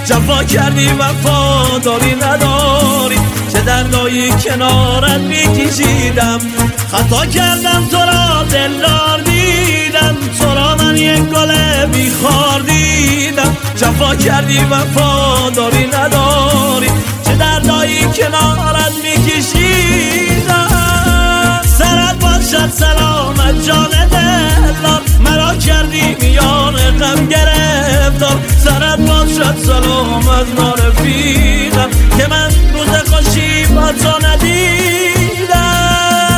جفا کردی وفاداری نداری، چه دردایی کنارت میکشیدم. خطا کردم تو را دلدار دیدم، تو را من یک گل بیخار دیدم. جفا کردی وفاداری نداری، چه دردایی کنارت میکشیدم. سرت باشد سلامت جان دلدار، مرا کردی میان غم گرفتار. سرت باشد سلامت نارفیقم، که من روز خوشی با تو ندیدم.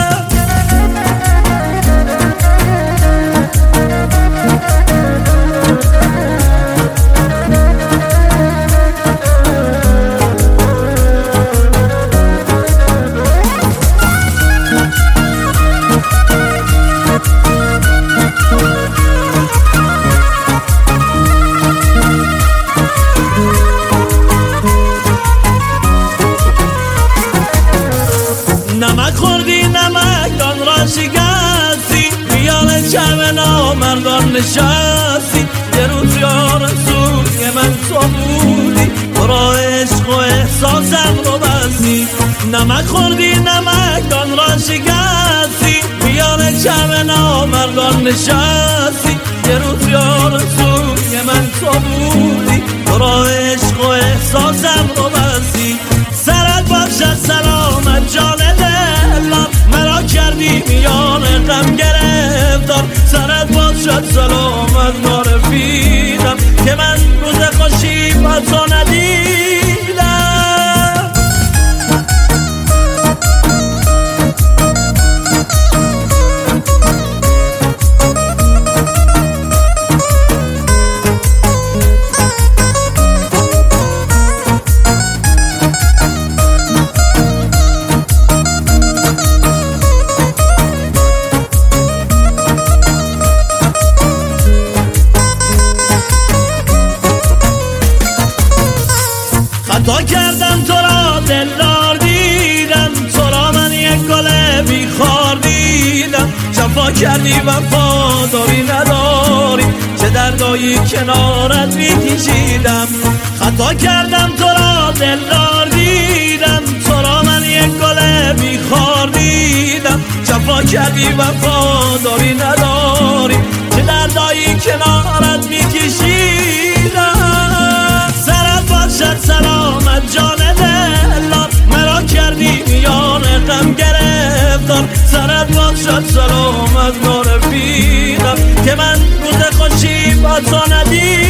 نمک خوردی نمکدان را شکستی، میان چرم نامردان نشستی. یه روز یا رسولی من تو بودی، تو را عشق و احساسم رو بستی. نمک خوردی نمکدان را شکستی، میان چرم نامردان نشستی. یه روز یا رسولی من تو بودی، تو را عشق و احساسم رو بستی. سرت باشد سلامت جان دلدار، مرا کردی میان غم گرفتار. سرت باشد سلامت نارفیقم، که من روز خوشی با تو ندیدم. خطا کردم تو را دلدار دیدم، تو را من یک گل بیخار دیدم. جفا کردی وفاداری نداری، چه دردایی کنارت میکشیدم. خطا کردم تو را دلدار دیدم، تو را من یک گل بیخار دیدم. جفا کردی وفاداری نداری، چه دردایی کنارت میکشیدم. سرت باشد سلامت جان دلدار، مرا کردی میان غم گرفتار. سرت باشد سلامت نارفیقم، که من روز خوشی با تو ندیدم.